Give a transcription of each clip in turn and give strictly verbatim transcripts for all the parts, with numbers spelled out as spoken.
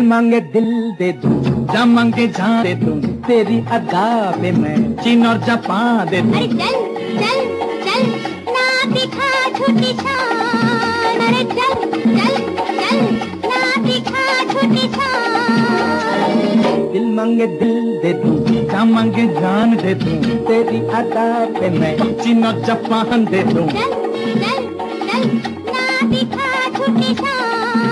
मांगे दिल दे दूं, जा मांगे जान दे दूं, तेरी अदा पे मैं चीन और जापान दे दूं। अरे चल चल चल ना दिखा झूठी शान, अरे चल चल चल ना दिखा झूठी शान। दिल मांगे दिल दे दूं, जा मांगे जान दे दूं, तेरी अदा पे मैं चीन और जापान दे दूं। चल चल चल ना दिखा झूठी शान।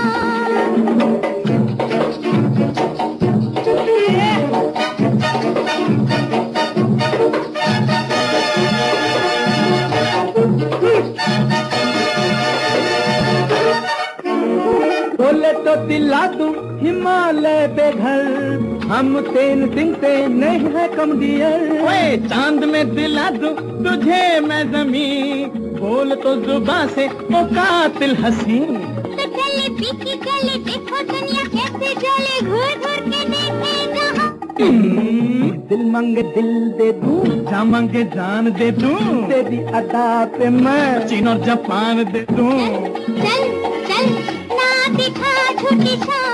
बोले तो दिला दूं हिमालय पे घर, हम तेन सिंह से नहीं है कम डियर। ओए चांद में दिला दूं तुझे मैं जमीन, बोल तो जुबां से ओ कातिल हसीन। तो चले पीछे चले देखो दुनिया कैसे चले, घूर घूर के देखे जहां। दिल मांगे दिल दे दूं, जा मांगे जान दे दूं, तेरी अदा पे मैं चीन और जापान दे दूं। चल चल ना दिखा झूठी शान।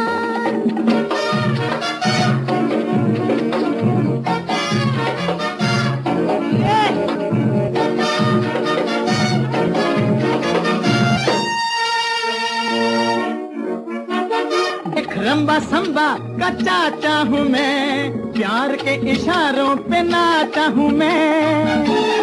रंबा संबा का चाचा हूँ मैं, प्यार के इशारों पे नाचा हूँ मैं।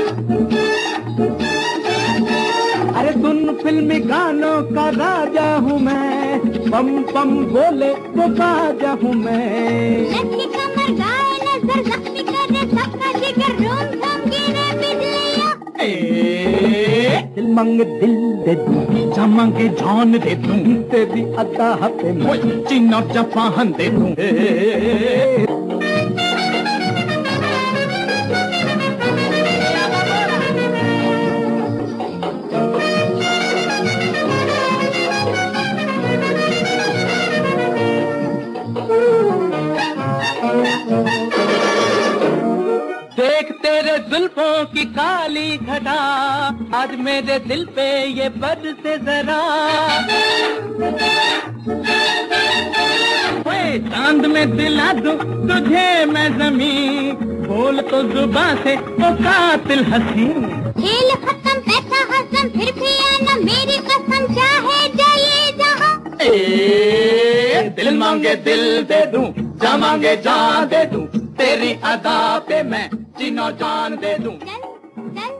अरे सुन फिल्मी गानों का राजा हूँ मैं, पम पम बोले तो बाजा हूँ मैं। लड़की कमर गाए नजर जख्मी करे सबका जिगर, रोम झोम गिरे बिजलियां। दिल मांगे दिल दे दूं, जा मांगे जान दे दूं, तेरी अदा पे मैं चीन और जापान दे दूं। देख तेरे जुल्फों की काली घटा, आज मेरे दिल पे ये बद से जरा। ओए चांद में दिला दूं तुझे मैं जमीन, बोल तो जुबां से ओ कातिल हसीन। खेल खत्म पैसा हसम फिर भी आना मेरी कसम, चाहे जाए जहां। ए दिल मांगे दिल दे दूं, जा मांगे जान दे दूं, तेरी अदा पे मैं चीनो जान दे दूं। चल चल